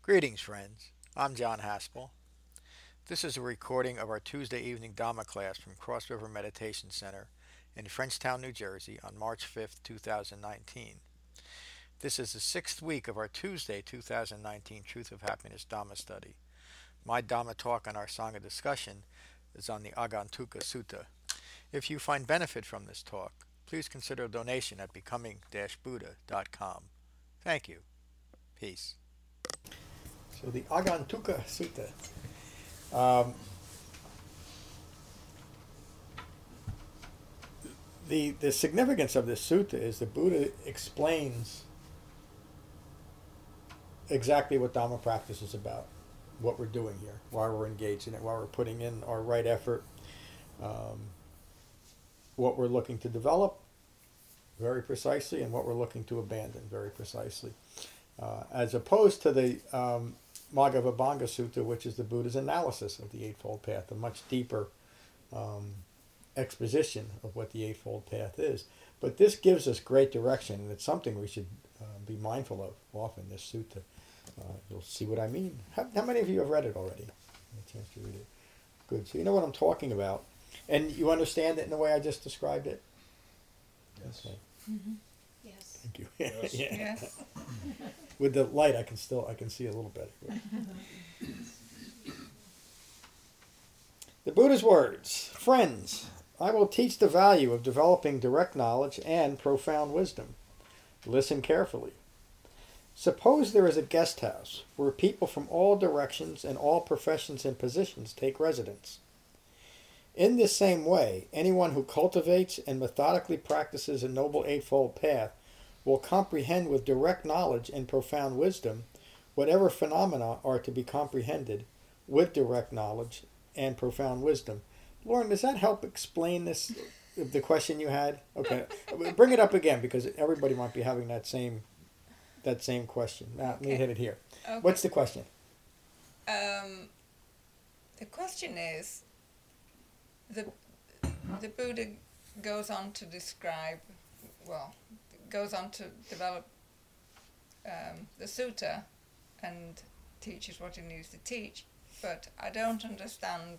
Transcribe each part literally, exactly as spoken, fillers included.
Greetings, friends. I'm John Haspel. This is a recording of our Tuesday evening Dhamma class from Cross River Meditation Center in Frenchtown, New Jersey on March fifth, two thousand nineteen. This is the sixth week of our Tuesday two thousand nineteen Truth of Happiness Dhamma study. My Dhamma talk on our Sangha discussion is on the Agantuka Sutta. If you find benefit from this talk, please consider a donation at becoming buddha dot com. Thank you. Peace. So the Agantuka Sutta. Um, the the significance of this sutta is the Buddha explains exactly what Dhamma practice is about, what we're doing here, why we're engaged in it, why we're putting in our right effort, um, what we're looking to develop very precisely, and what we're looking to abandon very precisely, uh, as opposed to the um, Maghavabhanga Sutta, which is the Buddha's analysis of the Eightfold Path, a much deeper um, exposition of what the Eightfold Path is. But this gives us great direction, and it's something we should uh, be mindful of often, this sutta. Uh, you'll see what I mean. How, how many of you have read it already? Had a chance to read it. Good. So you know what I'm talking about. And you understand it in the way I just described it? Yes. Okay. Mm-hmm. Yes. Thank you. Yes. Yeah. Yes. With the light, I can still I can see a little better. The Buddha's words: Friends, I will teach the value of developing direct knowledge and profound wisdom. Listen carefully. Suppose there is a guest house where people from all directions and all professions and positions take residence. In this same way, anyone who cultivates and methodically practices a noble eightfold path will comprehend with direct knowledge and profound wisdom whatever phenomena are to be comprehended with direct knowledge and profound wisdom. Lauren, does that help explain this, the question you had? Okay, bring it up again because everybody might be having that same that same question. Now, let me Okay. hit it here. Okay. What's the question? Um, the question is, the the Buddha goes on to describe, well, goes on to develop um, the sutta and teaches what he needs to teach, but I don't understand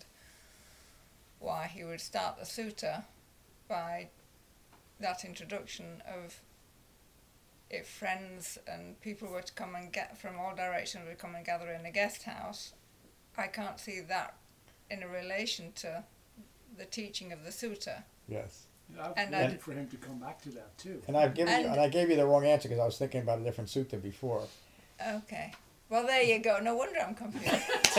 why he would start the sutta by that introduction of if friends and people were to come and get from all directions would come and gather in a guest house. I can't see that in a relation to the teaching of the sutta. Yes. Yeah, I've And waited I- for him to come back to that too. And I've given you, And- and I gave you the wrong answer because I was thinking about a different sutta before. Okay. Well, there you go. No wonder I'm confused.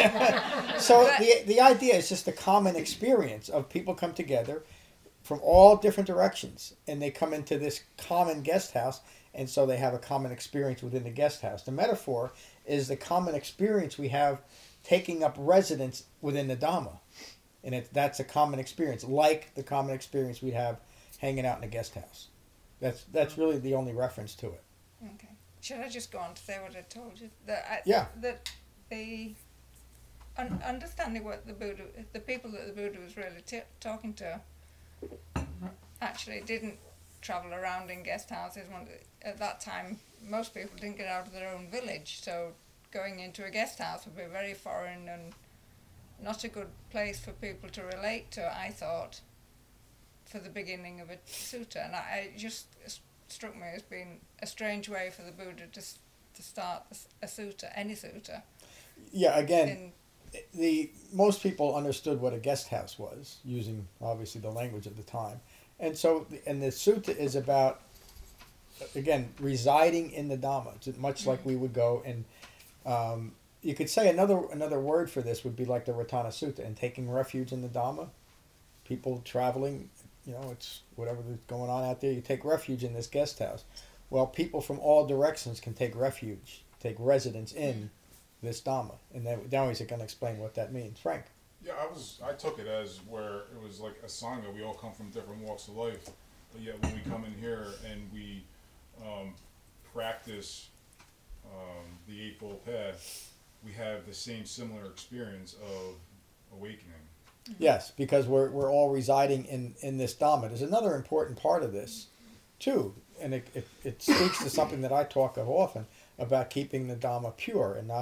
So But- the the idea is just a common experience of people come together from all different directions, and they come into this common guest house, and so they have a common experience within the guest house. The metaphor is the common experience we have taking up residence within the Dhamma, and it, that's a common experience, like the common experience we'd have hanging out in a guest house. That's that's really the only reference to it. Okay. Should I just go on to say what I told you? That I, Yeah. That the un- understanding what the Buddha, the people that the Buddha was really t- talking to, actually didn't travel around in guest houses. When, at that time, most people didn't get out of their own village, so going into a guest house would be very foreign and not a good place for people to relate to, I thought, for the beginning of a sutta. And I, it just struck me as being a strange way for the Buddha to, s- to start a, s- a sutta, any sutta. Yeah, again, In, the most people understood what a guest house was, using obviously the language of the time, and so and the sutta is about, again, residing in the Dhamma. It's much like we would go and um, you could say another another word for this would be like the Ratana Sutta and taking refuge in the Dhamma. People traveling, you know, it's whatever is going on out there. You take refuge in this guest house. Well, people from all directions can take refuge, take residence in this Dhamma, and then now he's going to explain what that means. Frank. Yeah, I was. I took it as where it was like a sangha. We all come from different walks of life, but yet when we come in here and we um, practice um, the Eightfold Path, we have the same similar experience of awakening. Yes, because we're we're all residing in, in this Dhamma. There's another important part of this, too, and it, it, it speaks to something that I talk of often about keeping the Dhamma pure and not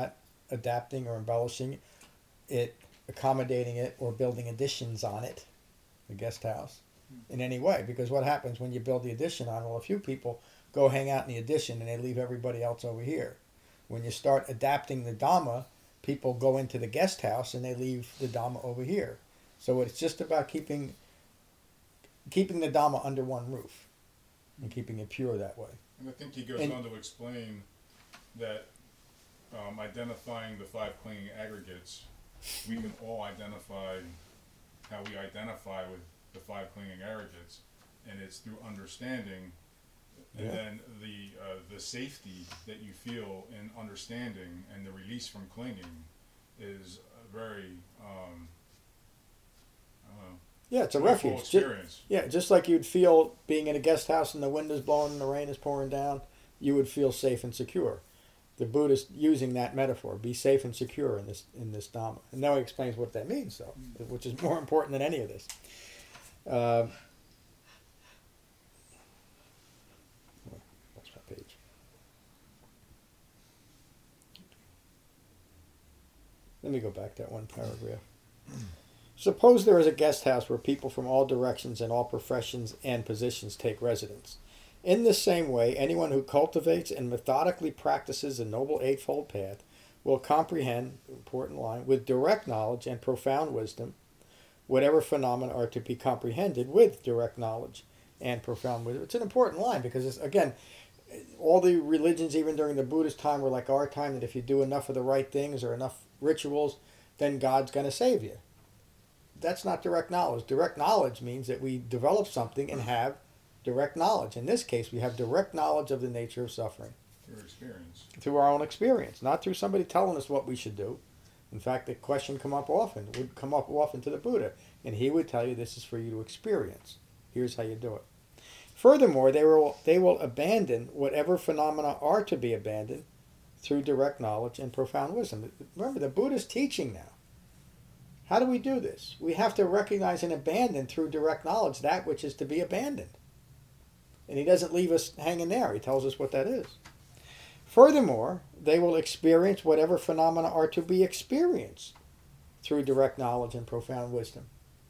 adapting or embellishing it, accommodating it, or building additions on it, the guest house, in any way. Because what happens when you build the addition on? Well, a few people go hang out in the addition and they leave everybody else over here. When you start adapting the Dhamma, people go into the guest house and they leave the Dhamma over here. So it's just about keeping keeping the Dhamma under one roof and keeping it pure that way. And I think he goes And- on to explain that um, identifying the five clinging aggregates, we can all identify how we identify with the five clinging aggregates, and it's through understanding, and Yeah. then the uh, the safety that you feel in understanding and the release from clinging is a very um, I don't know, Yeah, it's a joyful refuge. Ju- experience. Yeah, just like you'd feel being in a guest house and the wind is blowing and the rain is pouring down, you would feel safe and secure. The Buddhist using that metaphor, be safe and secure in this in this Dhamma. And now he explains what that means, though, which is more important than any of this. Uh, what's my page? Let me go back that one paragraph. Suppose there is a guest house where people from all directions and all professions and positions take residence. In the same way, anyone who cultivates and methodically practices the Noble Eightfold Path will comprehend, important line, with direct knowledge and profound wisdom, whatever phenomena are to be comprehended with direct knowledge and profound wisdom. It's an important line because, it's, again, all the religions, even during the Buddhist time, were like our time, that if you do enough of the right things or enough rituals, then God's going to save you. That's not direct knowledge. Direct knowledge means that we develop something and have direct knowledge. In this case, we have direct knowledge of the nature of suffering Through experience. through our own experience, not through somebody telling us what we should do. In fact, the question come up often would come up often to the Buddha, and he would tell you, this is for you to experience. Here's how you do it. Furthermore, they will they will abandon whatever phenomena are to be abandoned through direct knowledge and profound wisdom. Remember, the Buddha's teaching now. How do we do this? We have to recognize and abandon through direct knowledge that which is to be abandoned. And he doesn't leave us hanging there. He tells us what that is. Furthermore, they will experience whatever phenomena are to be experienced through direct knowledge and profound wisdom.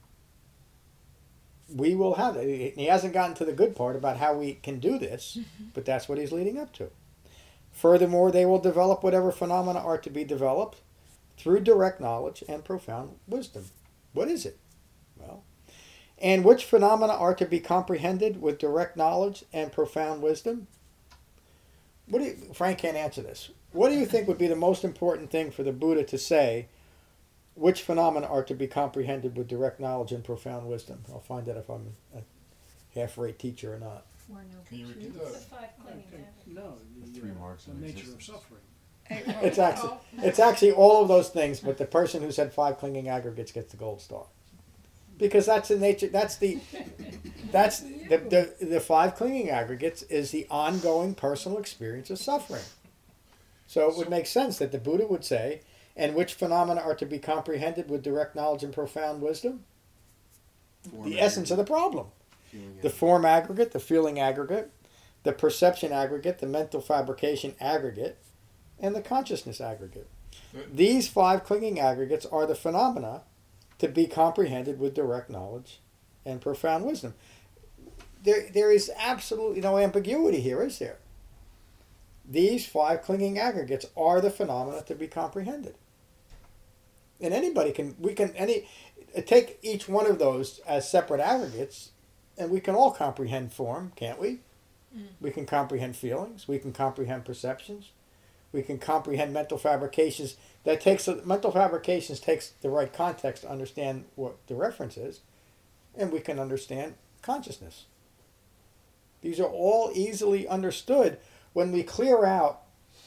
We will have it. He hasn't gotten to the good part about how we can do this, but that's what he's leading up to. Furthermore, they will develop whatever phenomena are to be developed through direct knowledge and profound wisdom. What is it? Well, and which phenomena are to be comprehended with direct knowledge and profound wisdom? What do you, Frank can't answer this. What do you think would be the most important thing for the Buddha to say? Which phenomena are to be comprehended with direct knowledge and profound wisdom? I'll find out if I'm a half-rate teacher or not. Or no Can you repeat truth. that? The five clinging Okay, aggregates. No, The the, three uh, marks the of nature of existence. suffering. It's actually it's actually all of those things, but the person who said five clinging aggregates gets the gold star, because that's the nature. That's the that's the the, the five clinging aggregates is the ongoing personal experience of suffering. So it would make sense that the Buddha would say, and which phenomena are to be comprehended with direct knowledge and profound wisdom? Form The essence of the aggregate, problem. feeling The aggregate. form aggregate, the feeling aggregate, the perception aggregate, the mental fabrication aggregate, and the consciousness aggregate. But- These five clinging aggregates are the phenomena to be comprehended with direct knowledge and profound wisdom. There, there is absolutely no ambiguity here, is there? These five clinging aggregates are the phenomena to be comprehended. And anybody can, we can, any, take each one of those as separate aggregates, and we can all comprehend form, can't we? Mm. We can comprehend feelings, we can comprehend perceptions, we can comprehend mental fabrications. That takes, mental fabrications takes the right context to understand what the reference is, and we can understand consciousness. These are all easily understood when we clear out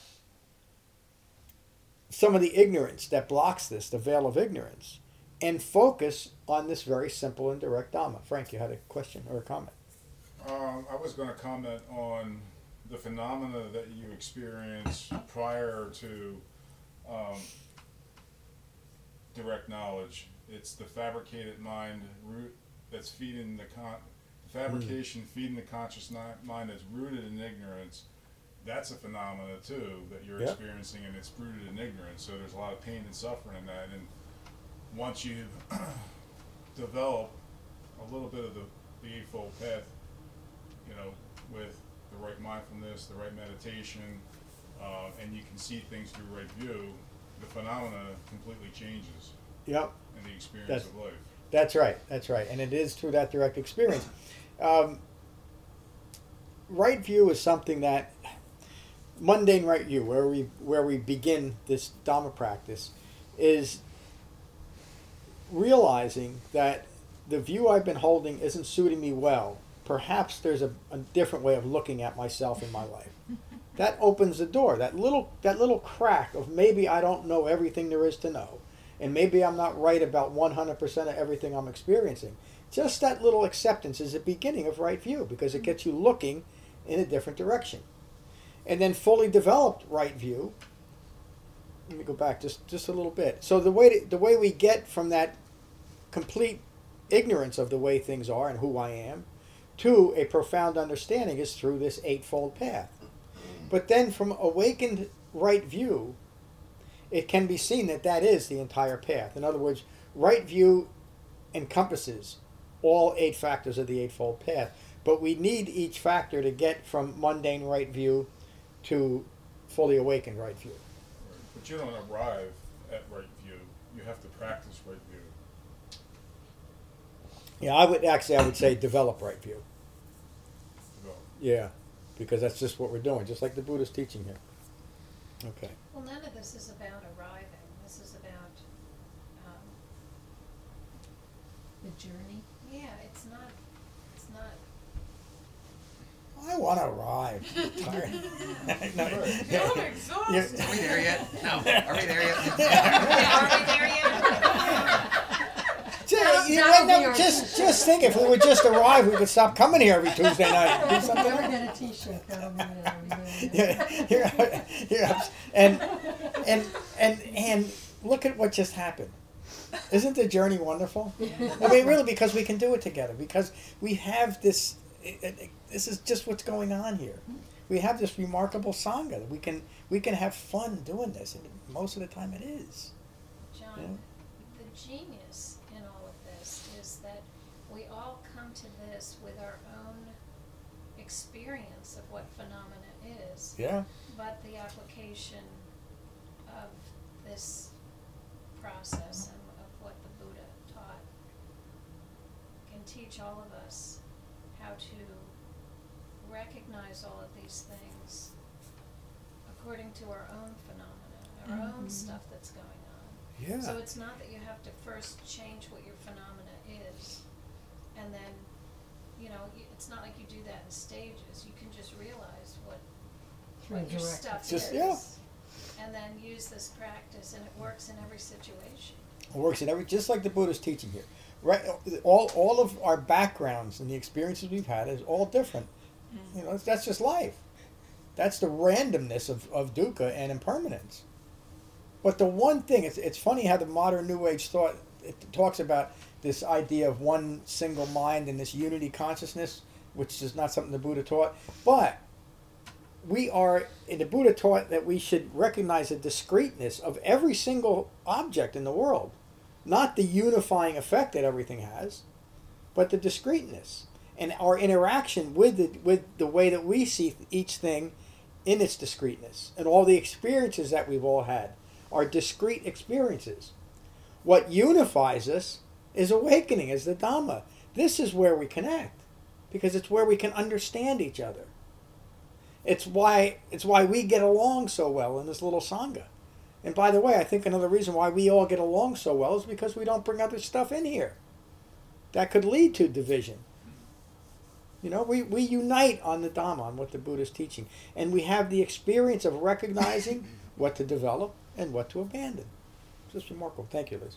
some of the ignorance that blocks this, the veil of ignorance, and focus on this very simple and direct Dhamma. Frank, you had a question or a comment? Um, I was going to comment on the phenomena that you experience prior to um, direct knowledge. It's the fabricated mind root that's feeding the con. The fabrication feeding the conscious ni- mind that's rooted in ignorance. that's a phenomena too that you're Yeah. experiencing, and it's rooted in ignorance. So there's a lot of pain and suffering in that. And once you develop a little bit of the, the Eightfold Path, you know, with the right mindfulness, the right meditation, uh, and you can see things through right view, the phenomena completely changes Yep. in the experience That's- of life. That's right. That's right. And it is through that direct experience. Um, right view is something that mundane right view, where we where we begin this Dhamma practice, is realizing that the view I've been holding isn't suiting me well. Perhaps there's a, a different way of looking at myself in my life. That opens the door. That little that little crack of maybe I don't know everything there is to know. And maybe I'm not right about one hundred percent of everything I'm experiencing. Just that little acceptance is the beginning of right view, because it gets you looking in a different direction. And then fully developed right view, let me go back just, just a little bit. So the way to, the way we get from that complete ignorance of the way things are and who I am to a profound understanding is through this eightfold path. But then from awakened right view, it can be seen that that is the entire path. In other words, right view encompasses all eight factors of the Eightfold Path. But we need each factor to get from mundane right view to fully awakened right view. Right. But you don't arrive at right view. You have to practice right view. Yeah, I would actually I would say develop right view. Develop. Yeah, because that's just what we're doing, just like the Buddha's teaching here. Okay. Well, none of this is about arriving. This is about, um, The journey. yeah, it's not, it's not, I want to arrive. I'm tired. No, yeah. Yeah. Are we there yet? No. Are we there yet? are we there yet? Just, you that'll know, be our- just, just think if we would just arrive, we could stop coming here every Tuesday night. Do something Never like get a T-shirt. That'll be it. Are we there yet? yeah, yeah, yeah. And and and and look at what just happened. Isn't the journey wonderful? I mean, really, because we can do it together. Because we have this. It, it, this is just what's going on here. We have this remarkable sangha. We can we can have fun doing this, and most of the time it is. John, Yeah. the genius in all of this is that we all come to this with our own experience of what phenomena is. Yeah. But the application of this process and of what the Buddha taught can teach all of us how to recognize all of these things according to our own phenomena, our own Mhm. stuff that's going on. Yeah. So it's not that you have to first change what your phenomena is, and then, you know, y- it's not like you do that in stages. You can just realize what Through what your direct stuff Just- is, yeah. and then use this practice, and it works in every situation. It works in every, just like the Buddha's teaching here. Right, all all of our backgrounds and the experiences we've had is all different. You know, that's just life. That's the randomness of, of dukkha and impermanence. But the one thing, it's it's funny how the modern New Age thought it talks about this idea of one single mind and this unity consciousness, which is not something the Buddha taught. But we are, and the Buddha taught that we should recognize the discreteness of every single object in the world. Not the unifying effect that everything has, but the discreteness. And our interaction with the, with the way that we see each thing in its discreteness. And all the experiences that we've all had are discrete experiences. What unifies us is awakening, is the Dhamma. This is where we connect, because it's where we can understand each other. It's why it's why we get along so well in this little sangha. And by the way, I think another reason why we all get along so well is because we don't bring other stuff in here that could lead to division. You know, we, we unite on the Dhamma, on what the Buddha is teaching. And we have the experience of recognizing what to develop and what to abandon. Just remarkable. Thank you, Liz.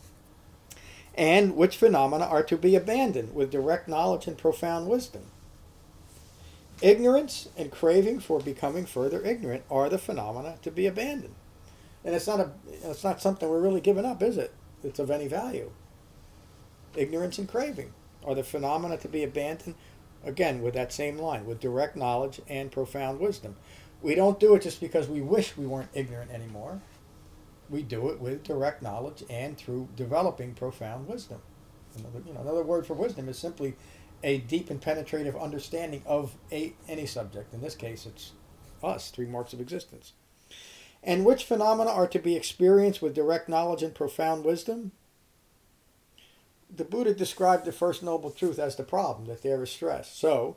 And which phenomena are to be abandoned with direct knowledge and profound wisdom. Ignorance and craving for becoming further ignorant are the phenomena to be abandoned. And it's not a it's not something we're really giving up, is it? It's of any value. Ignorance and craving are the phenomena to be abandoned, again, with that same line, with direct knowledge and profound wisdom. We don't do it just because we wish we weren't ignorant anymore. We do it with direct knowledge and through developing profound wisdom. Another, you know, another word for wisdom is simply a deep and penetrative understanding of a, any subject. In this case, it's us, three marks of existence. And which phenomena are to be experienced with direct knowledge and profound wisdom? The Buddha described the First Noble Truth as the problem, that there is stress. So,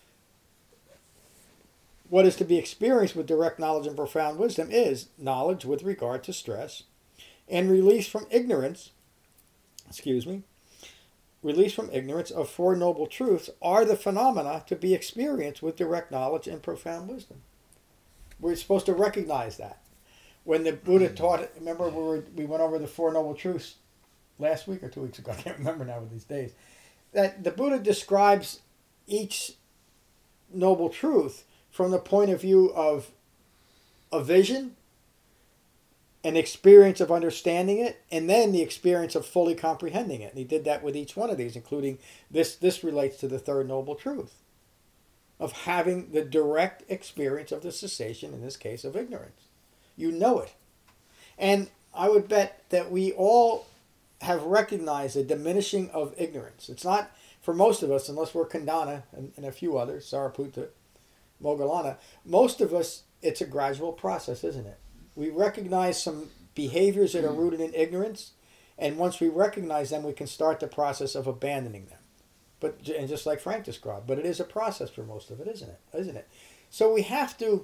what is to be experienced with direct knowledge and profound wisdom is knowledge with regard to stress and release from ignorance, excuse me, release from ignorance of Four Noble Truths are the phenomena to be experienced with direct knowledge and profound wisdom. We're supposed to recognize that. When the Buddha taught it, remember we, were, we went over the Four Noble Truths last week or two weeks ago, I can't remember now with these days, that the Buddha describes each noble truth from the point of view of a vision, an experience of understanding it, and then the experience of fully comprehending it. And he did that with each one of these, including this. This relates to the third noble truth of having the direct experience of the cessation, in this case, of ignorance. You know it. And I would bet that we all have recognized a diminishing of ignorance. It's not, for most of us, unless we're Kandana and, and a few others, Sariputta, Moggallana, most of us, it's a gradual process, isn't it? We recognize some behaviors that are rooted in ignorance, and once we recognize them, we can start the process of abandoning them. But and just like Frank described, but it is a process for most of it, isn't it? Isn't it? So we have to,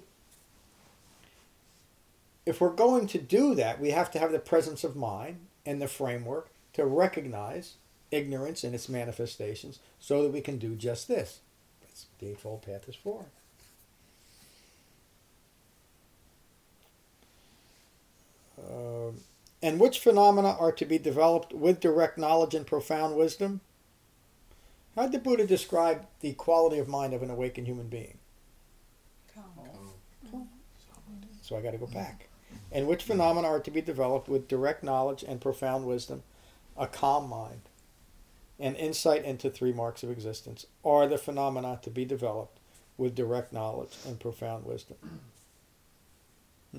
if we're going to do that, we have to have the presence of mind and the framework to recognize ignorance and its manifestations so that we can do just this. That's what the Eightfold Path is for. Uh, and which phenomena are to be developed with direct knowledge and profound wisdom? How did the Buddha describe the quality of mind of an awakened human being? Calm. So I got to go back. And which phenomena are to be developed with direct knowledge and profound wisdom? A calm mind and insight into three marks of existence are the phenomena to be developed with direct knowledge and profound wisdom. Hmm.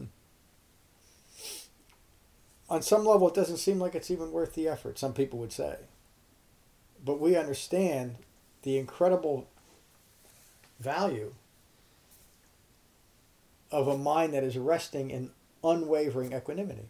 On some level, it doesn't seem like it's even worth the effort, some people would say. But we understand the incredible value of a mind that is resting in unwavering equanimity.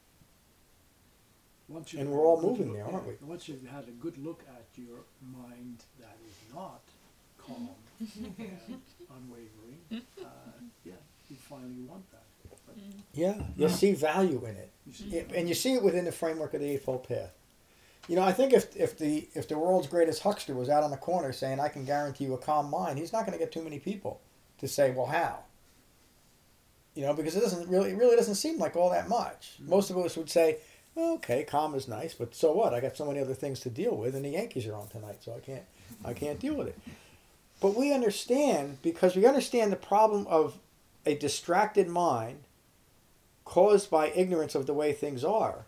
Once you've And had we're all a good moving look- there, aren't yeah, we? Once you've had a good look at your mind that is not calm and unwavering, uh, yeah, you finally want that. But Yeah, you'll see value in it. you see, It- and you see it within the framework of the Eightfold Path. You know, I think if if the if the world's greatest huckster was out on the corner saying, "I can guarantee you a calm mind," he's not going to get too many people to say, "Well, how?" You know, because it doesn't really it really doesn't seem like all that much. Mm. Most of us would say, "Okay, calm is nice, but so what? I got so many other things to deal with, and the Yankees are on tonight, so I can't I can't deal with it." But we understand because we understand the problem of a distracted mind caused by ignorance of the way things are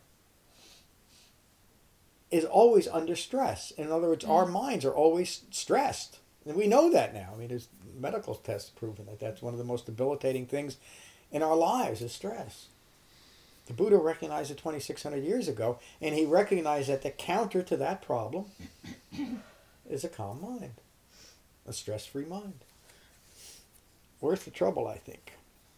is always under stress. In other words, our minds are always stressed. And we know that now. I mean, there's medical tests proven that that's one of the most debilitating things in our lives is stress. The Buddha recognized it twenty-six hundred years ago, and he recognized that the counter to that problem is a calm mind, a stress-free mind. Worth the trouble, I think.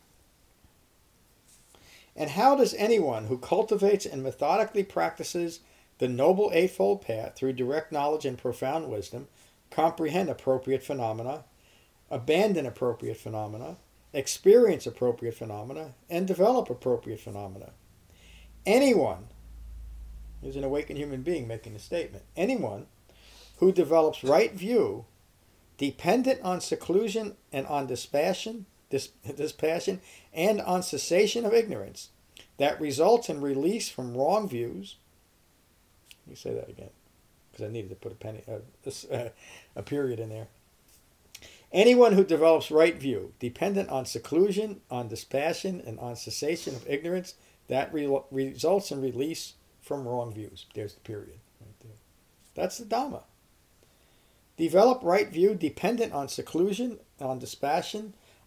And how does anyone who cultivates and methodically practices the Noble Eightfold Path through direct knowledge and profound wisdom comprehend appropriate phenomena, abandon appropriate phenomena, experience appropriate phenomena, and develop appropriate phenomena? Anyone, here's an awakened human being making a statement, anyone who develops right view, dependent on seclusion and on dispassion, dis, dispassion and on cessation of ignorance, that results in release from wrong views. Let me say that again, because I needed to put a penny, uh, a, a period in there. Anyone who develops right view, dependent on seclusion, on dispassion, and on cessation of ignorance, that re- results in release from wrong views. There's the period right there. That's the Dhamma. Develop right view, dependent on seclusion, on dispassion,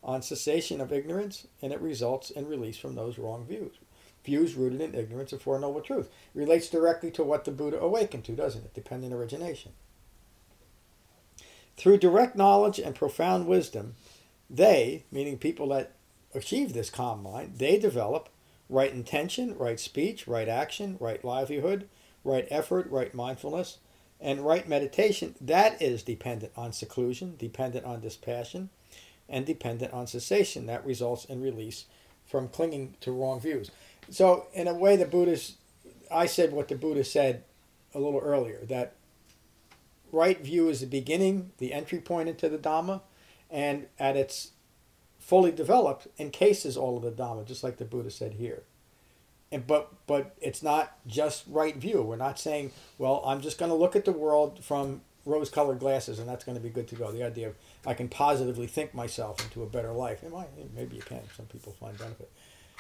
on cessation of ignorance, and it results in release from those wrong views. Views rooted in ignorance of Four Noble Truths. Relates directly to what the Buddha awakened to, doesn't it? Dependent origination. Through direct knowledge and profound wisdom, they, meaning people that achieve this calm mind, they develop right intention, right speech, right action, right livelihood, right effort, right mindfulness, and right meditation. That is dependent on seclusion, dependent on dispassion, and dependent on cessation. That results in release from clinging to wrong views. So, in a way, the Buddha's, I said what the Buddha said a little earlier, that right view is the beginning, the entry point into the Dhamma, and at its fully developed, encases all of the Dhamma, just like the Buddha said here. And but but it's not just right view. We're not saying, well, I'm just going to look at the world from rose-colored glasses, and that's going to be good to go. The idea of I can positively think myself into a better life. It might, maybe you can. Some people find benefit.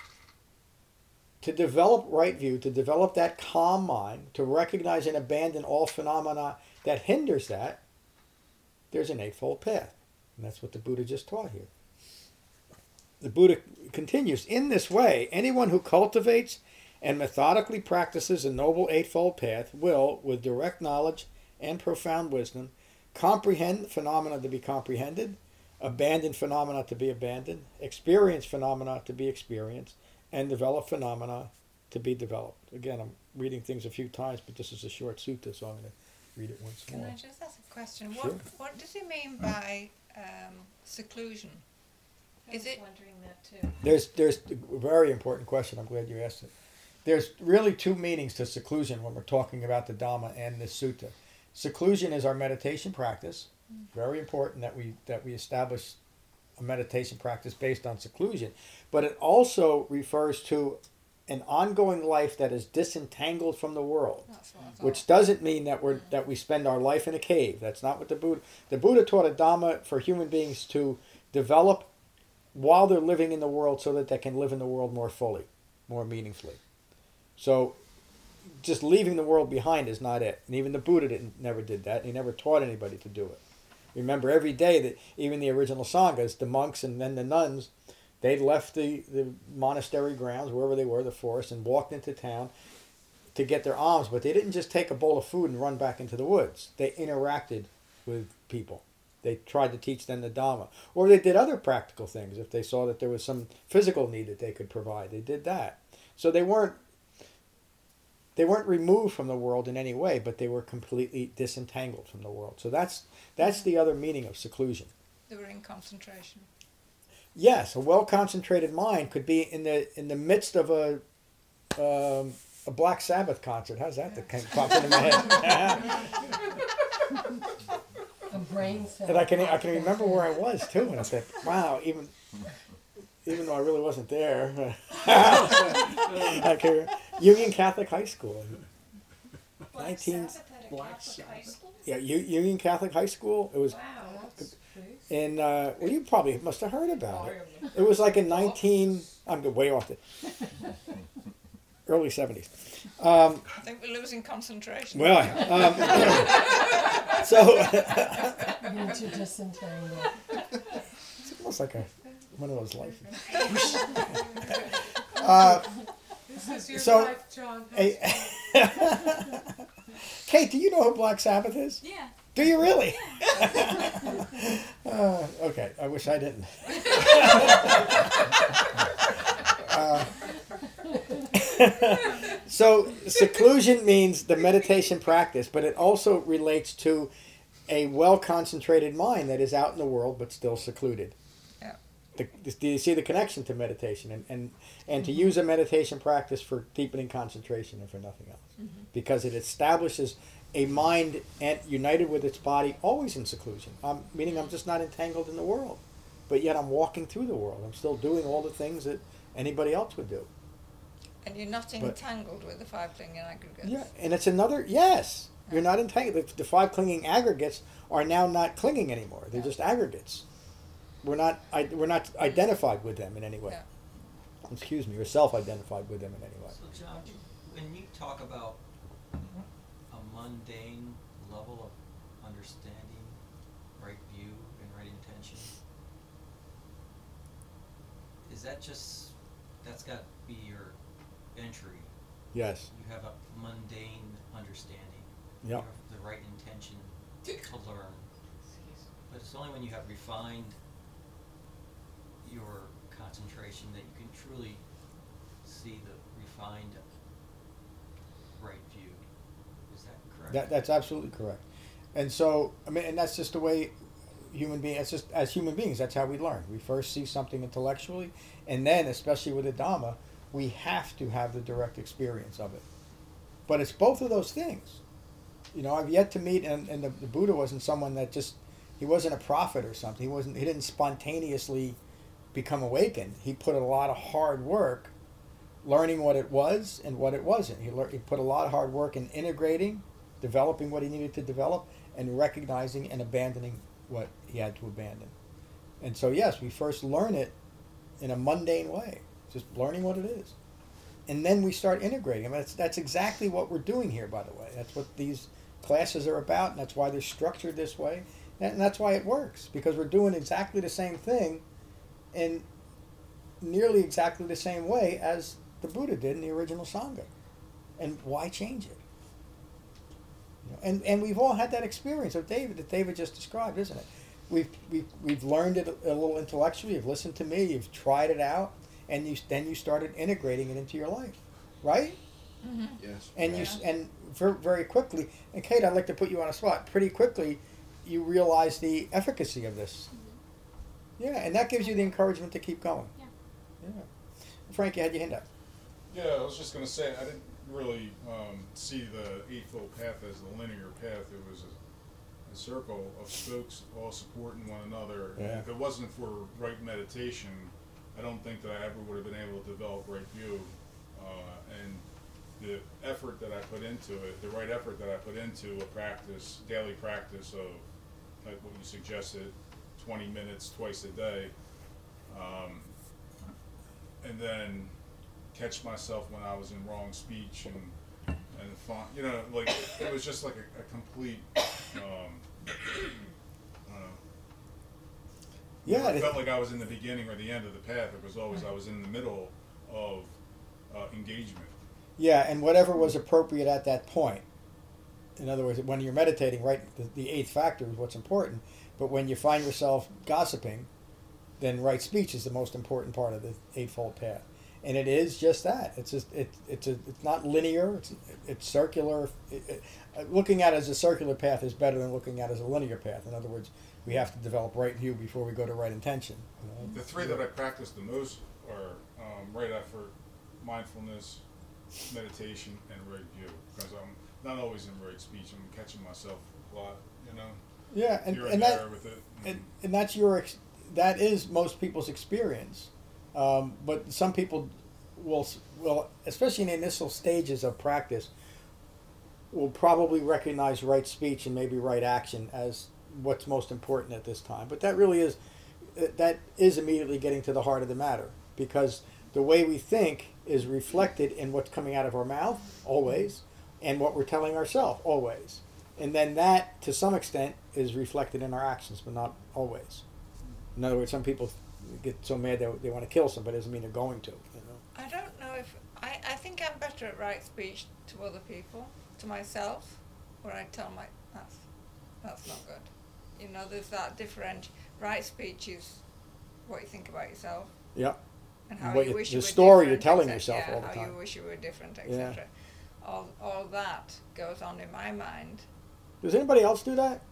To develop right view, to develop that calm mind, to recognize and abandon all phenomena that hinders that, there's an eightfold path. And that's what the Buddha just taught here. The Buddha continues, in this way, anyone who cultivates and methodically practices a noble eightfold path will, with direct knowledge and profound wisdom, comprehend phenomena to be comprehended, abandon phenomena to be abandoned, experience phenomena to be experienced, and develop phenomena to be developed. Again, I'm reading things a few times, but this is a short sutta, so I'm going to read it once Can more. I just ask a question? Sure. What what does he mean by um, seclusion? I Is was it- wondering that too. There's there's a very important question. I'm glad you asked it. There's really two meanings to seclusion when we're talking about the Dhamma and the Sutta. Seclusion is our meditation practice. Very important that we that we establish a meditation practice based on seclusion. But it also refers to an ongoing life that is disentangled from the world. That's what I thought. Which doesn't mean that we're that we spend our life in a cave. That's not what the Buddha. The Buddha taught a Dhamma for human beings to develop while they're living in the world, so that they can live in the world more fully, more meaningfully. So, just leaving the world behind is not it. And even the Buddha didn't never did that. He never taught anybody to do it. Remember, every day that even the original sanghas, the monks and then the nuns, they left the, the monastery grounds, wherever they were, the forest, and walked into town to get their alms. But they didn't just take a bowl of food and run back into the woods. They interacted with people. They tried to teach them the Dhamma. Or they did other practical things. If they saw that there was some physical need that they could provide, they did that. So they weren't they weren't removed from the world in any way, but they were completely disentangled from the world. So that's that's the other meaning of seclusion. They were in concentration. Yes, a well-concentrated mind could be in the in the midst of a um, a Black Sabbath concert. How's that that came popped into my head? A brain cell. And I can I can remember where I was too, and I said, "Wow, even even though I really wasn't there." I can, Union Catholic High School, Black nineteen Sabbath at a Black Catholic high Sabbath? school? yeah, U, Union Catholic High School. It was Wow. That's true. in uh, well, you probably must have heard about it. It was like in nineteen. I'm way off the early seventies. Um, I think we're losing concentration. well, um, so You need to disentangle. it's almost like a one of those life. uh, This is your So, life, John. Hey, Kate, do you know who Black Sabbath is? Yeah. Do you really? uh, okay, I wish I didn't. uh, so seclusion means the meditation practice, but it also relates to a well-concentrated mind that is out in the world but still secluded. Yeah. The, do you see the connection to meditation and, and, and to use a meditation practice for deepening concentration and for nothing else? Mm-hmm. Because it establishes a mind and united with its body, always in seclusion. Um, meaning I'm just not entangled in the world, but yet I'm walking through the world. I'm still doing all the things that anybody else would do. And you're not But- entangled with the five clinging aggregates. Yeah, and it's another yes. You're not entangled. The, the five clinging aggregates are now not clinging anymore. They're Yeah. just aggregates. We're not. I, we're not identified with them in any way. Yeah. Excuse me. We're self-identified with them in any way. So John, when you talk about a mundane level of understanding, right view, and right intention, is that just, that's got to be your entry? Yes. You have a mundane understanding. Yep. You have the right intention to learn. But it's only when you have refined your concentration that you can truly see the refined right view. Is that correct? That, that's absolutely correct. And so, I mean, and that's just the way human beings, it's just as human beings, that's how we learn. We first see something intellectually, and then, especially with the Dhamma, we have to have the direct experience of it. But it's both of those things. You know, I've yet to meet, and, and the, the Buddha wasn't someone that just, he wasn't a prophet or something. He wasn't, he didn't spontaneously become awakened. He put a lot of hard work learning what it was and what it wasn't. He, lear- he put a lot of hard work in integrating, developing what he needed to develop, and recognizing and abandoning what he had to abandon. And so, yes, we first learn it in a mundane way, just learning what it is. And then we start integrating. I mean, that's, that's exactly what we're doing here, by the way. That's what these classes are about, and that's why they're structured this way. And that's why it works, because we're doing exactly the same thing in nearly exactly the same way as the Buddha did in the original Sangha. And why change it? You know, and, and we've all had that experience of David that David just described, isn't it? We've, we've, we've learned it a, a little intellectually. You've listened to me. You've tried it out. And you, then you started integrating it into your life. Right? Mm-hmm. Yes. And you Yeah. s and very, very quickly, and Kate, I'd like to put you on a spot. Pretty quickly, you realize the efficacy of this. Yeah, and that gives you the encouragement to keep going. Yeah. Yeah. Frank, you had your hand up. Yeah, I was just gonna say, I didn't really, um, see the Eightfold Path as a linear path. It was a, a circle of spokes all supporting one another. And Yeah. if it wasn't for right meditation, I don't think that I ever would have been able to develop right view. Uh, and the effort that I put into it, the right effort that I put into a practice, daily practice of, like what you suggested, twenty minutes twice a day, um, and then catch myself when I was in wrong speech and and font, you know, like it, it was just like a, a complete, um, I don't know. Yeah, I it- felt like I was in the beginning or the end of the path. It was always I was in the middle of uh, engagement. Yeah, and whatever was appropriate at that point. In other words, when you're meditating, right, the, the eighth factor is what's important. But when you find yourself gossiping, then right speech is the most important part of the Eightfold Path. And it is just that. It's just it, it's a, it's not linear. It's it's circular. It, it, uh, looking at it as a circular path is better than looking at it as a linear path. In other words, we have to develop right view before we go to right intention. You know? The three that I practice the most are um, right effort, mindfulness, meditation, and right view. Because I'm not always in right speech. I'm catching myself a lot, you know, Yeah, and, here and and that there with it. and, and that's your ex- that is most people's experience. Um, but some people will s- will, especially in the initial stages of practice, will probably recognize right speech and maybe right action as what's most important at this time. But that really is uh, that is immediately getting to the heart of the matter, because the way we think is reflected in what's coming out of our mouth always, and what we're telling ourselves always. And then that, to some extent, is reflected in our actions, but not always. In other words, some people get so mad they, they want to kill somebody, doesn't mean they're going to. You know? I don't know if I, I think I'm better at right speech to other people, to myself, where I tell my that's that's not good. You know, there's that different right speech is what you think about yourself Yeah. and how What you you- wish the you were story you're different, telling et cetera. yourself yeah, all the how time. you wish you were different, et Yeah. cetera. All all that goes on in my mind. Does anybody else do that?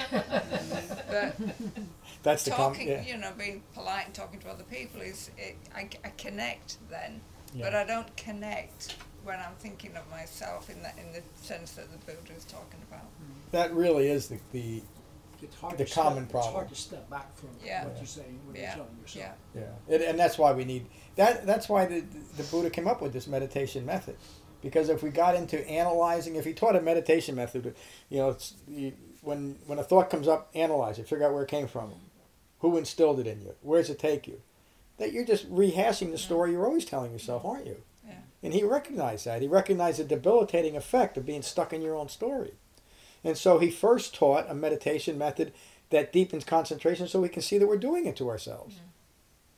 But That's the com- talking, yeah. you know, being polite and talking to other people is, it, I, I connect then, Yeah. but I don't connect when I'm thinking of myself in the, in the sense that the Buddha is talking about. That really is the, the It's hard The to common step, problem. It's hard to step back from Yeah. what Yeah. you're saying, what Yeah, you're telling yourself. yeah. yeah, it, and that's why we need that. That's why the the Buddha came up with this meditation method, because if we got into analyzing, if he taught a meditation method, you know, it's, you, when when a thought comes up, analyze it, figure out where it came from, who instilled it in you, where does it take you. That you're just rehashing the story you're always telling yourself, aren't you? Yeah. And he recognized that. He recognized the debilitating effect of being stuck in your own story. And so he first taught a meditation method that deepens concentration so we can see that we're doing it to ourselves.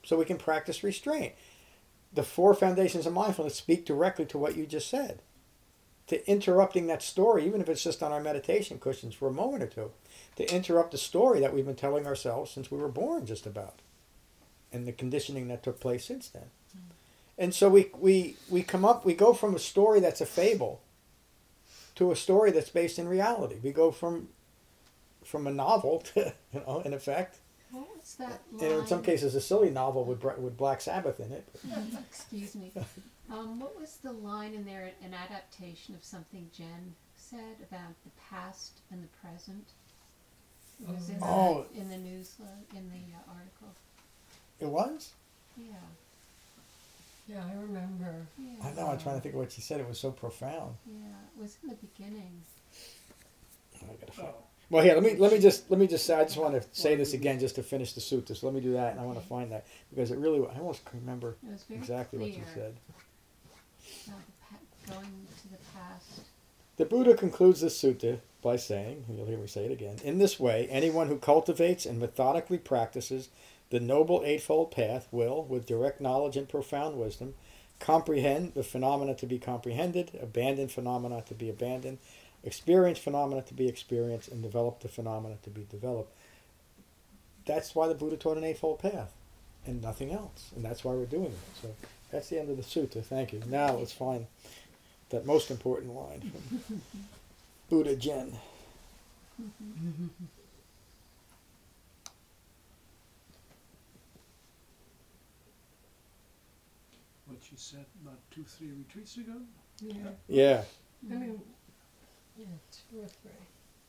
so we can practice restraint. The four foundations of mindfulness speak directly to what you just said. To interrupting that story, even if it's just on our meditation cushions for a moment or two, to interrupt the story that we've been telling ourselves since we were born, just about, and the conditioning that took place since then. Mm. And so we, we, we come up, we go from a story that's a fable to a story that's based in reality. We go from from a novel to, you know, in effect, What was that line? and in some cases a silly novel with, Bra- with Black Sabbath in it. Excuse me. Um, what was the line in there, an adaptation of something Jen said about the past and the present? It was in, Oh. the, in the news, uh, in the uh, article. It was? Yeah. Yeah, I remember. Yeah. I know, I'm trying to think of what she said. It was so profound. Yeah, it was in the beginning. I gotta find. Oh, Well, here, let me let me just let me just say. I just want to say this again, just to finish the sutta. So let me do that, and I want to find that because it really. I almost can remember It was very exactly what you clear said. about the pa- going to the past. The Buddha concludes this sutta by saying, and you'll hear me say it again, in this way, anyone who cultivates and methodically practices the Noble Eightfold Path will, with direct knowledge and profound wisdom, comprehend the phenomena to be comprehended, abandon phenomena to be abandoned, experience phenomena to be experienced, and develop the phenomena to be developed. That's why the Buddha taught an Eightfold Path, and nothing else. And that's why we're doing it. So that's the end of the sutta. Thank you. Now let's find that most important line from Buddha Jen. what you said about two, three retreats ago? Yeah. Yeah. I mean, yeah, two or three.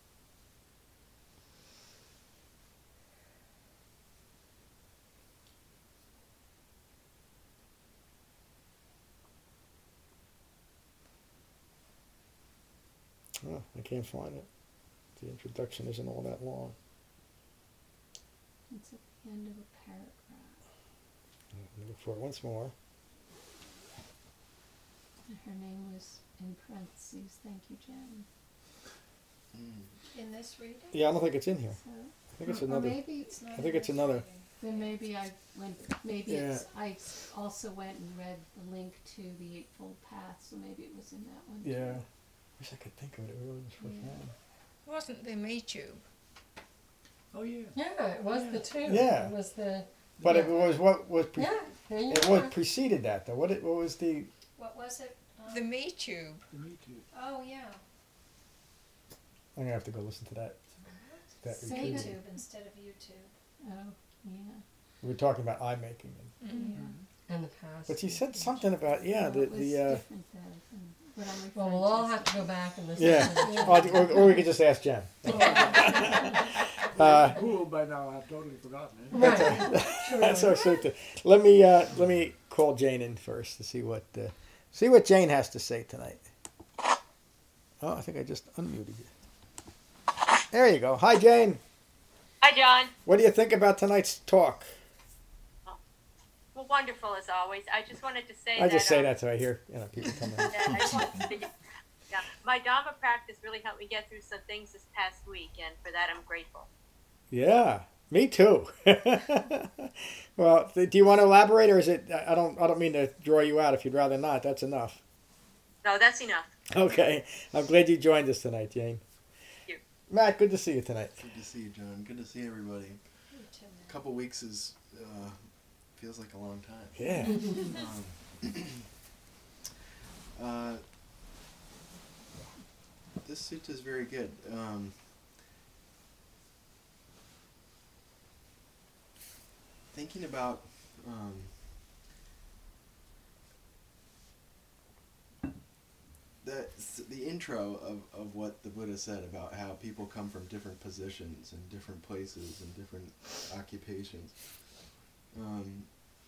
Oh, I can't find it. The introduction isn't all that long. It's at the end of a paragraph. Let me look for it once more. And her name was in parentheses. Thank you, Jen. In this reading? Yeah, I don't think it's in here. So, I think it's or another. maybe It's not I in think it's this another. reading. then maybe I went. Maybe Yeah. it's. I s- also went and read the link to the Eightfold Path, so maybe it was in that one. too. Yeah. Wish I could think of it. It really was Yeah. profound. It wasn't the Me Tube. Oh, yeah. Yeah, it was Yeah. the two. Yeah. It was the. But Yeah. it was what was. Pre- Yeah, there you It are. was preceded that though. What? It, what was the? What was it? Um, The Me Tube. The Me Too. Oh, yeah. I'm gonna have to go listen to that. That Say retreat. it. YouTube instead of YouTube. Oh, yeah. We were talking about eye making, and, Mm. Yeah. And the past. but he said something about yeah Well, the it was the. Uh, different though than what I'm referring Well, we'll all to. have to go back and listen Yeah. to the or, or, or we could just ask Jen. Uh, Who by now I've totally forgotten it. Right. Sure. That's our sutta. Let me uh, let me call Jane in first to see what uh, see what Jane has to say tonight. Oh, I think I just unmuted you. There you go. Hi, Jane. Hi, John. What do you think about tonight's talk? Well, wonderful as always. I just wanted to say I that. just say um, that so I hear you know people coming. in. that I just wanted to- yeah, my Dharma practice really helped me get through some things this past week, and for that I'm grateful. Yeah, me too. Well, th- do you want to elaborate, or is it? I I don't. I don't mean to draw you out. If you'd rather not, that's enough. No, that's enough. Okay. I'm glad you joined us tonight, Jane. Thank you. Matt, good to see you tonight. Good to see you, John. Good to see everybody. You too, A man. couple weeks is uh, feels like a long time. Yeah. Um, uh, this sutta is very good. Um, thinking about um, the the intro of, of what the Buddha said about how people come from different positions and different places and different occupations. Um,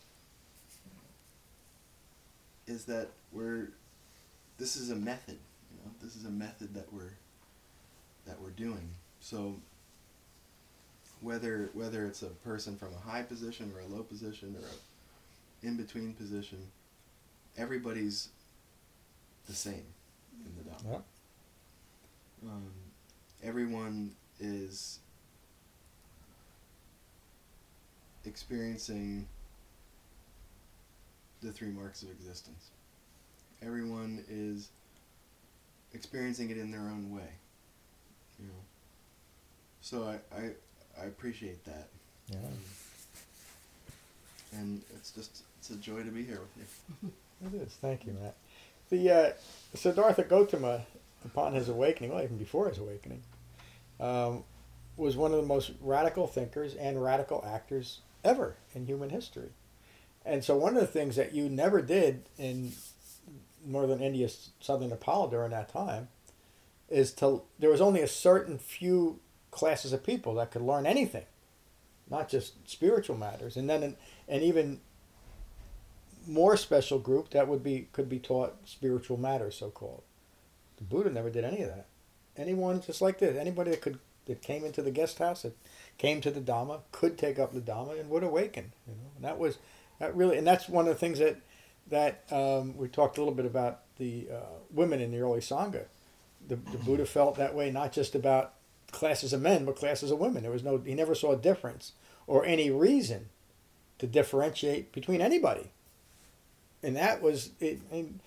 is that we're this is a method, you know, this is a method that we're that we're doing. So whether whether it's a person from a high position or a low position or a in between position, everybody's the same in the Dhamma. Yeah. Um, everyone is experiencing the three marks of existence. Everyone is experiencing it in their own way, you know. So I, I, I appreciate that. Yeah. And it's just, it's a joy to be here with you. It is. Thank you, Matt. The uh, Siddhartha Gautama, upon his awakening, well, even before his awakening, um, was one of the most radical thinkers and radical actors ever in human history. And so one of the things that you never did in northern India, southern Nepal during that time, is to, there was only a certain few classes of people that could learn anything, not just spiritual matters. And then an, an even more special group that would be could be taught spiritual matters, so-called. The Buddha never did any of that. Anyone just like this, anybody that could that came into the guest house, that came to the Dhamma, could take up the Dhamma and would awaken. You know, and that was that really, and that's one of the things that that um, we talked a little bit about the uh, women in the early Sangha. The, the Buddha felt that way, not just about classes of men, but classes of women. There was no, he never saw a difference or any reason to differentiate between anybody. And that was it. And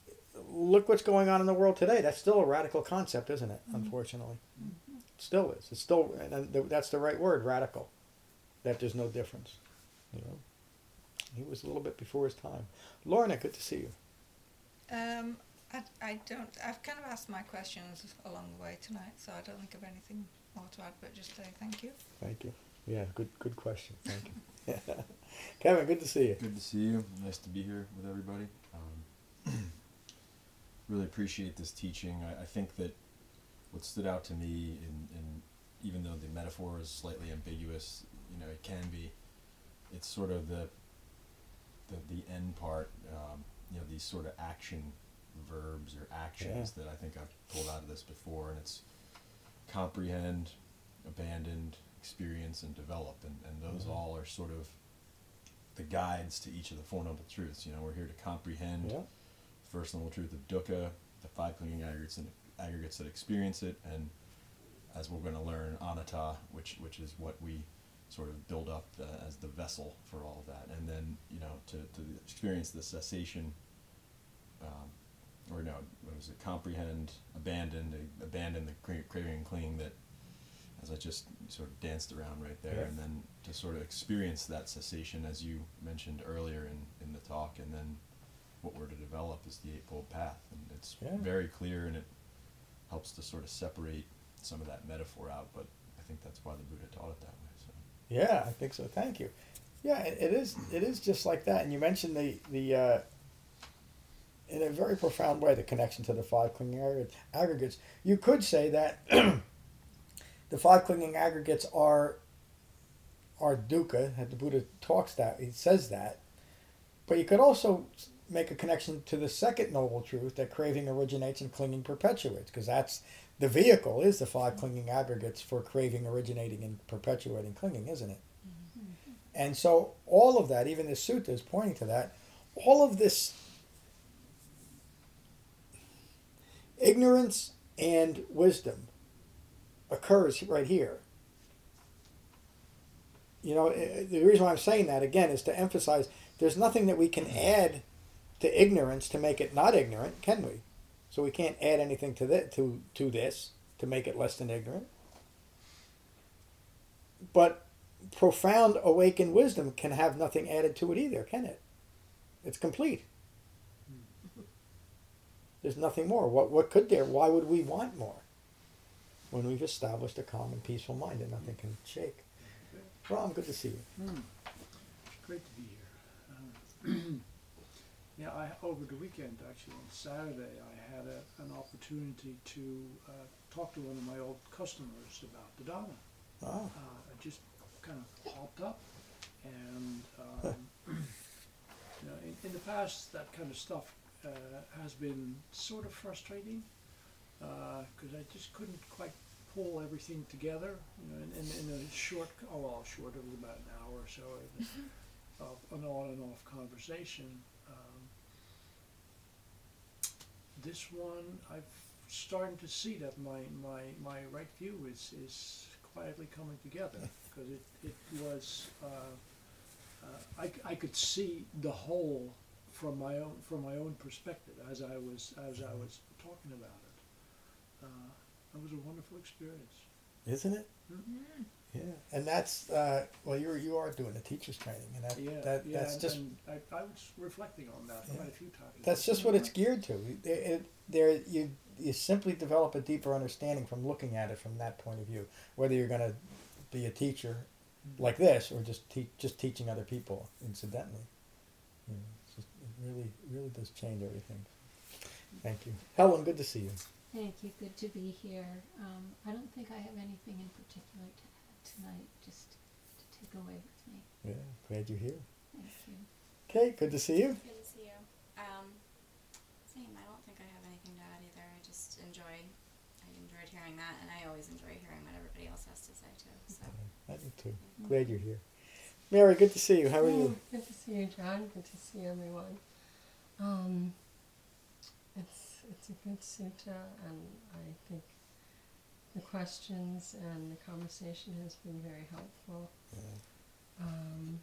look what's going on in the world today. That's still a radical concept, isn't it? Mm-hmm. Unfortunately, mm-hmm. It still is. It's still, and that's the right word, radical. That there's no difference. You know, he was a little bit before his time. Lorna, good to see you. Um, I, I don't. I've kind of asked my questions along the way tonight, so I don't think of anything more to add. But just say thank you. Thank you. Yeah, good, good question. Thank you. Kevin, good to see you. Good to see you. Nice to be here with everybody. Um, really appreciate this teaching. I, I think that what stood out to me, in, in even though the metaphor is slightly ambiguous, you know, it can be. It's sort of the the, the end part. Um, you know, these sort of action verbs or actions yeah. that I think I've pulled out of this before, and it's comprehend, abandoned, experience, and develop, and, and those mm-hmm. all are sort of the guides to each of the Four Noble Truths. You know, we're here to comprehend yeah. the First Noble Truth of dukkha, the five clinging aggregates and aggregates that experience it, and as we're going to learn, anatta, which which is what we sort of build up uh, as the vessel for all of that, and then you know to to experience the cessation. Um, or no, what was it? Comprehend, abandon, uh, abandon the cra- craving and clinging that, as I just sort of danced around right there, yeah. and then to sort of experience that cessation, as you mentioned earlier in, in the talk, and then what we're to develop is the Eightfold Path, and it's yeah. very clear, and it helps to sort of separate some of that metaphor out, but I think that's why the Buddha taught it that way. So. Yeah, I think so. Thank you. Yeah, it, it is. It is just like that, and you mentioned the the. Uh, in a very profound way, the connection to the five clinging aggregates. You could say that the five clinging aggregates are are dukkha, that the Buddha talks that, he says that. But you could also make a connection to the second noble truth, that craving originates and clinging perpetuates, because that's the vehicle is the five clinging aggregates for craving originating and perpetuating clinging, isn't it? Mm-hmm. And so all of that, even the sutta is pointing to that, all of this ignorance and wisdom occurs right here. You know, the reason why I'm saying that, again, is to emphasize there's nothing that we can add to ignorance to make it not ignorant, can we? So we can't add anything to, that, to, to this to make it less than ignorant. But profound awakened wisdom can have nothing added to it either, can it? It's complete. There's nothing more. What what could there? Why would we want more? When we've established a calm and peaceful mind that nothing can shake. Ron, good to see you. Mm. Great to be here. Um, yeah, I over the weekend, actually on Saturday, I had a, an opportunity to uh, talk to one of my old customers about the Dhamma. Oh. Uh, it just kind of popped up, and um, you know, in, in the past, that kind of stuff Uh, has been sort of frustrating because uh, I just couldn't quite pull everything together, you know, in, in, in a short, oh well, short, it was about an hour or so of an on and off conversation. Um, this one, I've starting to see that my, my, my right view is, is quietly coming together, because it, it was, uh, uh, I, I could see the whole from my own from my own perspective as I was as I was talking about it. Uh, it was a wonderful experience. Isn't it? Mm. Yeah, and that's uh, well, you're you are doing the teachers training, and that, Yeah, that yeah, that's and, just and I, I was reflecting on that Yeah. quite a few times. that's just what it's geared to. It, it, there you you simply develop a deeper understanding from looking at it from that point of view. Whether you're going to be a teacher like this or just te- just teaching other people incidentally, you know, it's just, it really really does change everything. Thank you, Helen. Good to see you. Thank you. Good to be here. Um, I don't think I have anything in particular to add tonight, just to take away with me. Yeah, glad you're here. Thank you. Okay, good to see you. Good to see you. Um, same. I don't think I have anything to add either. I just enjoyed. I enjoyed hearing that, and I always enjoy hearing what everybody else has to say too. So. I do too. Glad you're here. Mary, good to see you. How are you? Good to see you, John. Good to see everyone. Um, it's it's a good sutta, and I think the questions and the conversation has been very helpful. Yeah. Um,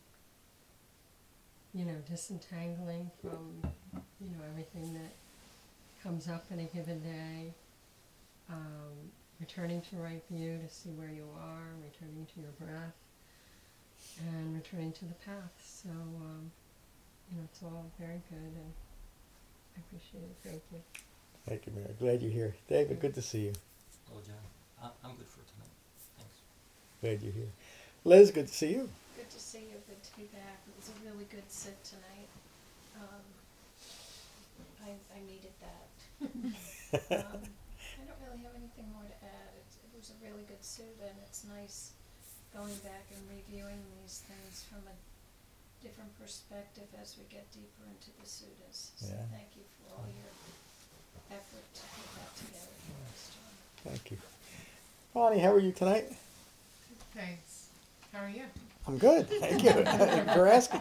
you know, disentangling from you know everything that comes up in a given day. Um, returning to right view to see where you are, returning to your breath, and returning to the path. So, um, you know, it's all very good, and I appreciate it. Thank you. Thank you, Mary. Glad you're here. David, good to see you. Hello, John. I- I'm good for tonight. Thanks. Glad you're here. Liz, good to see you. Good to see you, good to be back. It was a really good sit tonight. Um, I, I needed that. um, I don't really have anything more to add. It, it was a really good suit, and it's nice going back and reviewing these things from a different perspective as we get deeper into the suttas. So Yeah. thank you for all your effort to put that together for us, John. Thank you. Bonnie, how are you tonight? Thanks. How are you? I'm good. Thank you for asking.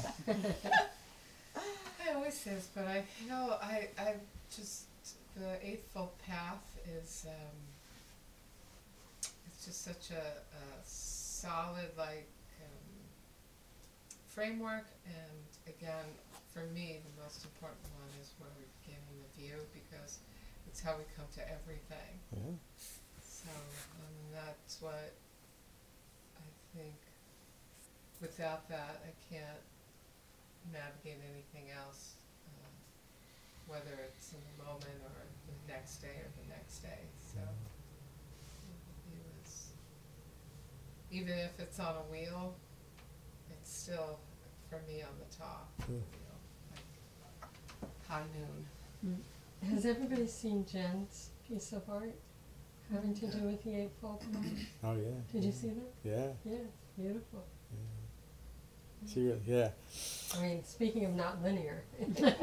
I always say this, but I, you know, I, I just, the Eightfold Path is, um, it's just such a, a solid, like, um, framework, and again, for me, the most important one is where we're beginning the view, because it's how we come to everything. Yeah. So, um, that's what I think, without that, I can't navigate anything else, uh, whether it's in the moment or the next day or the next day. So, it was, even if it's on a wheel, it's still, for me, on the top, Yeah. you know, like high noon. Mm. Has everybody seen Jen's piece of art having to do with the Eightfold Path? Oh, yeah. Did you see that? Yeah. Yeah, it's beautiful. Yeah. See, you- yeah. I mean, speaking of not linear. But It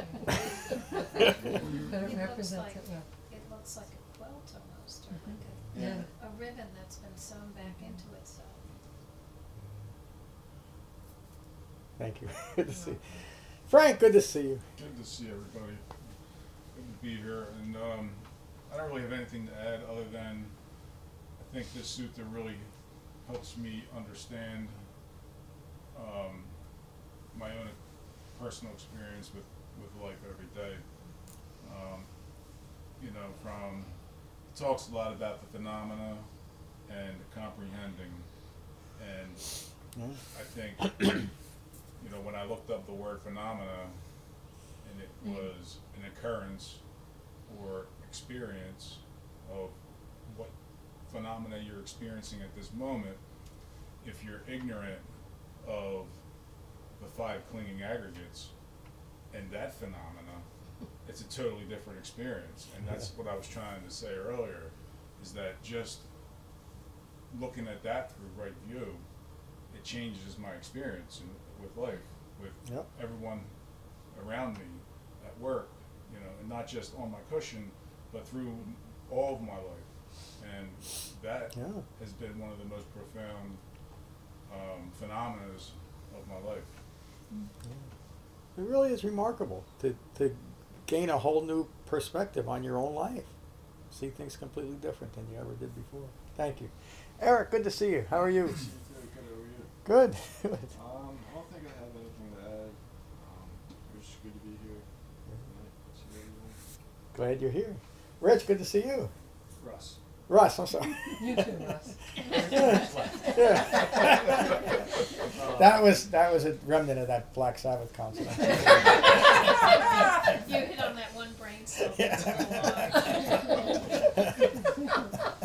it looks represents like, it well. it looks like a quilt almost, or Mhm. like a, Yeah. a ribbon that's been sewn back into itself. Thank you. Good to see you. Frank, good to see you. Good to see everybody. Good to be here, and um, I don't really have anything to add other than I think this sutta really helps me understand um, my own personal experience with, with life every day. Um, you know, from it talks a lot about the phenomena and comprehending, and Yeah. I think. You know, when I looked up the word phenomena, and it Mm. was an occurrence or experience of what phenomena you're experiencing at this moment, if you're ignorant of the five clinging aggregates and that phenomena, it's a totally different experience. And that's what I was trying to say earlier, is that just looking at that through right view, it changes my experience in, with life, with Yep. everyone around me at work, you know, and not just on my cushion, but through all of my life. And that Yeah. has been one of the most profound um, phenomena of my life. It really is remarkable to, to gain a whole new perspective on your own life. See things completely different than you ever did before. Thank you. Eric, good to see you. How are you? Good, how are you? Good. Um, I don't think I have anything to add. Um, Glad you're here. Rich, good to see you. Russ. Russ, I'm sorry. You too, Russ. Yeah. That was that was a remnant of that Black Sabbath concert. You hit on that one brain cell. Yeah. that's a little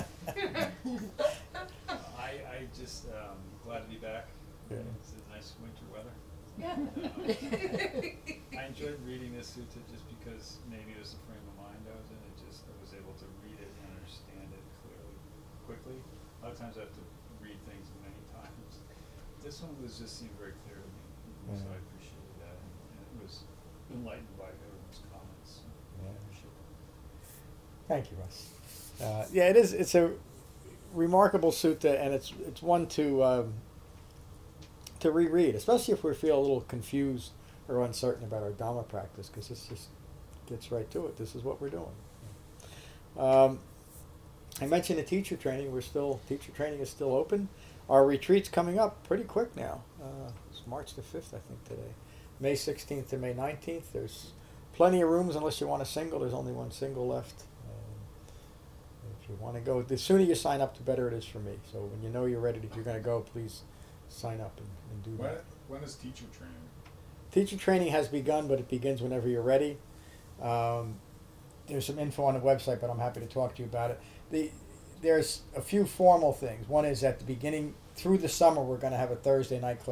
I, I just um, glad to be back. Yeah. It's a nice winter weather. Yeah. Uh, I enjoyed reading this sutta just because maybe it was the frame of mind I was in. It just I was able to read it and understand it clearly, quickly. A lot of times I have to read things many times. This one was just seemed very clear to me, Yeah. so I appreciated that, and, and it was enlightened by everyone's comments. So I Yeah. appreciate it. Thank you, Russ. Uh, yeah, it is. It's a remarkable sutta, and it's it's one to um, to reread, especially if we feel a little confused or uncertain about our Dhamma practice, because this just gets right to it. This is what we're doing. Um, I mentioned the teacher training. We're still teacher training is still open. Our retreat's coming up pretty quick now. Uh, it's March the fifth, I think, today. May sixteenth to May nineteenth. There's plenty of rooms unless you want a single. There's only one single left. Um, if you want to go, the sooner you sign up, the better it is for me. So when you know you're ready, if you're going to go, please sign up and, and do When, that. when is teacher training? Teacher training has begun, but it begins whenever you're ready. Um, there's some info on the website, but I'm happy to talk to you about it. The, there's a few formal things. One is at the beginning, through the summer, we're going to have a Thursday night class.